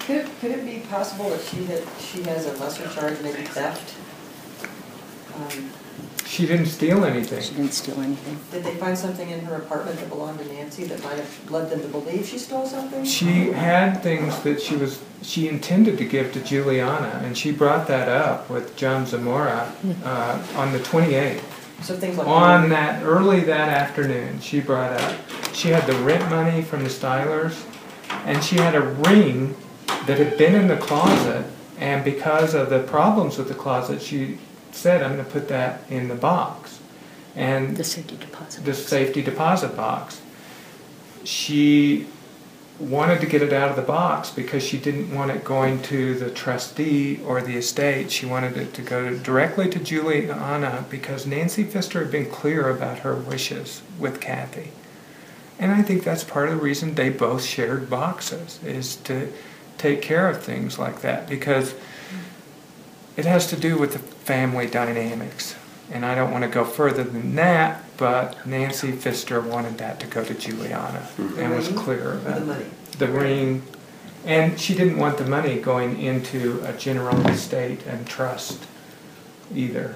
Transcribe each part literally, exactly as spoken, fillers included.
Could it, could it be possible that she had, she has a lesser charge, maybe theft? Um, She didn't steal anything. She didn't steal anything. Did they find something in her apartment that belonged to Nancy that might have led them to believe she stole something? She had things that she was she intended to give to Juliana, and she brought that up with John Zamora uh, on the twenty-eighth. So things like On that early that afternoon, she brought up she had the rent money from the Stylers, and she had a ring that had been in the closet, and because of the problems with the closet, she said, "I'm going to put that in the box," and The safety deposit the box. safety deposit box. She wanted to get it out of the box because she didn't want it going to the trustee or the estate. She wanted it to go directly to Juliana because Nancy Pfister had been clear about her wishes with Kathy. And I think that's part of the reason they both shared boxes, is to take care of things like that, because it has to do with the family dynamics. And I don't want to go further than that, but Nancy Pfister wanted that to go to Juliana and was clear about the money. the ring. And she didn't want the money going into a general estate and trust either.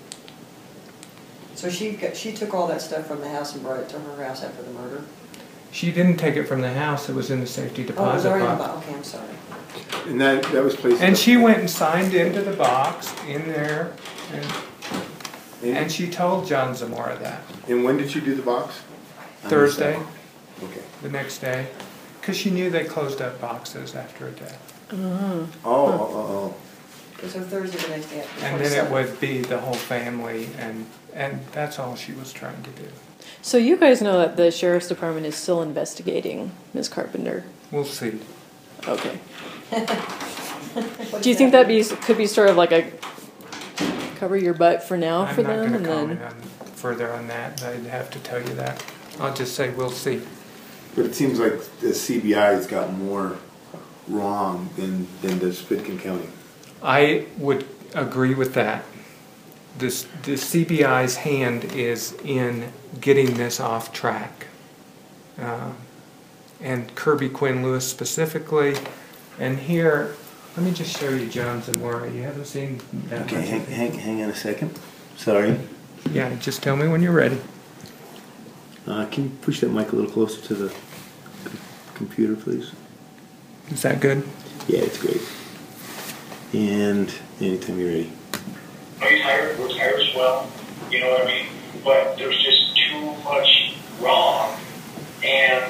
So she got, she took all that stuff from the house and brought it to her house after the murder? She didn't take it from the house, it was in the safety Oh, it was deposit already in the box. box. Okay, I'm sorry. And that, that was placed. And she went and signed into the box in there, and, and she told John Zamora that. And when did you do the box? Thursday, Okay. the next day, because she knew they closed up boxes after a day. Oh. Oh, oh, oh, Okay, so Thursday the next day after the And then it twenty-seventh. would be the whole family, and, and that's all she was trying to do. So you guys know that the sheriff's department is still investigating Miz Carpenter. We'll see. Okay. What Do you does think that mean? be could be sort of like a cover your butt for now I'm for not them, going and to comment then on further on that. I'd have to tell you that. I'll just say we'll see. But it seems like the C B I's got more wrong than, than does Pitkin County. I would agree with that. This, the C B I's hand is in getting this off track. Uh, and Kirby Quinn Lewis specifically. And here, let me just show you John Zamora. You haven't seen that Okay, much hang, of it. hang, hang on a second. Sorry. Yeah, just tell me when you're ready. Uh, can you push that mic a little closer to the c- computer, please? Is that good? Yeah, it's great. And anytime you're ready. Are you tired? We're tired as well. You know what I mean? But there's just too much wrong. And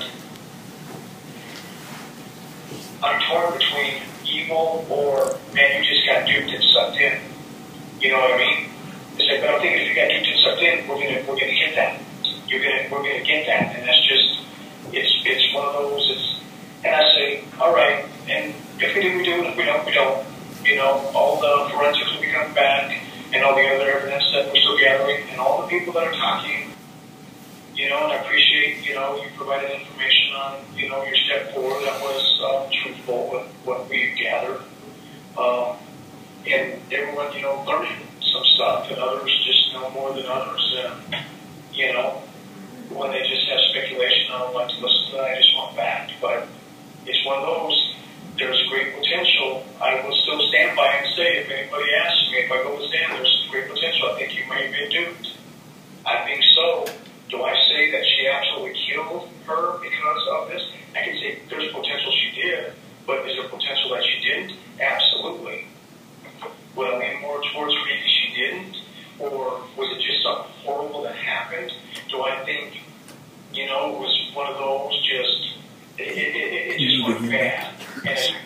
I'm torn between evil or, man, you just got duped and sucked in. You know what I mean? It's like, but I'm thinking if you got duped and sucked in, we're gonna we're gonna get that. You're gonna we're gonna get that, and that's just it's it's one of those. It's and I say, all right, and if we do, we do. If we don't, we don't. You know, all the forensics will be coming back, and all the other evidence that we're still gathering, and all the people that are talking. You know, and I appreciate, you know, you provided information on, you know, your step four that was um, truthful with what we gathered. Um, and everyone, you know, learning some stuff, and others just know more than others. And, you know, when they just have speculation, I don't like to listen to that. I just want fact. But it's one of those, there's great potential. I will still stand by and say, if anybody asks me, if I go to stand, there's great potential. I think you may have been duped. I think so. Do I say that she absolutely killed her because of this? I can say there's potential she did, but is there potential that she didn't? Absolutely. Would I lean more towards maybe she didn't? Or was it just something horrible that happened? Do I think, you know, it was one of those just, it, it, it, it just went bad. And it,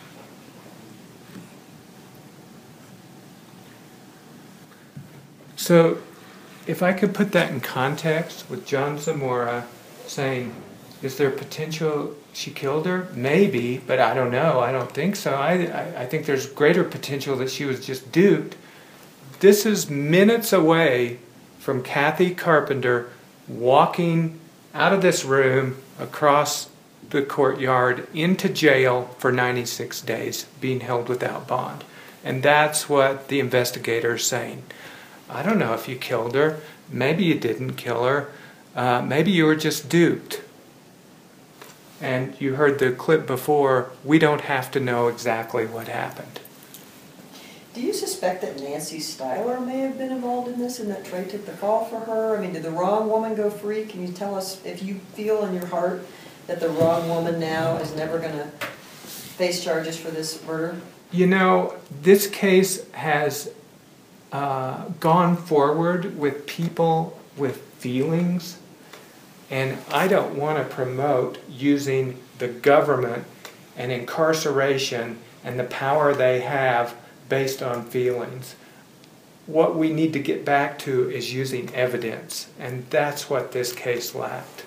So, if I could put that in context with John Zamora saying, is there potential she killed her? Maybe, but I don't know. I don't think so. I, I, I think there's greater potential that she was just duped. This is minutes away from Kathy Carpenter walking out of this room across the courtyard into jail for ninety-six days, being held without bond. And that's what the investigator is saying. I don't know if you killed her. Maybe you didn't kill her. Uh, maybe you were just duped. And you heard the clip before, we don't have to know exactly what happened. Do you suspect that Nancy Styler may have been involved in this and that Trey took the fall for her? I mean, did the wrong woman go free? Can you tell us if you feel in your heart that the wrong woman now is never going to face charges for this murder? You know, this case has uh, gone forward with people with feelings, and I don't want to promote using the government and incarceration and the power they have based on feelings. What we need to get back to is using evidence, and that's what this case lacked.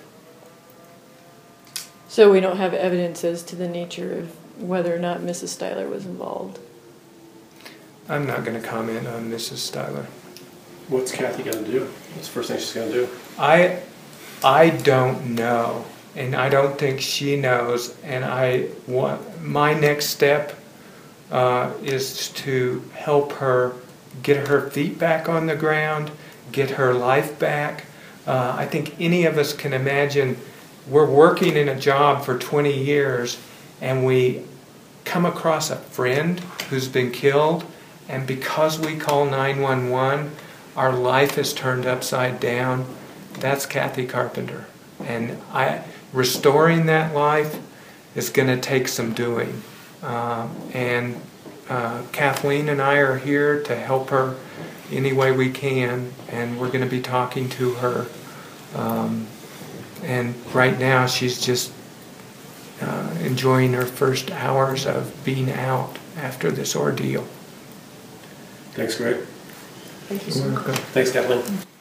So we don't have evidence as to the nature of whether or not Missus Styler was involved. I'm not going to comment on Missus Styler. What's Kathy going to do? What's the first thing she's going to do? I, I don't know, and I don't think she knows. And I want my next step uh, is to help her get her feet back on the ground, get her life back. Uh, I think any of us can imagine we're working in a job for twenty years, and we come across a friend who's been killed, and because we call nine one one, our life is turned upside down. That's Kathy Carpenter. And I, restoring that life is going to take some doing. Uh, and uh, Kathleen and I are here to help her any way we can, and we're going to be talking to her. Um, and right now she's just uh, enjoying her first hours of being out after this ordeal. Thanks, Greg. Thank you so much. Thanks, Kathleen.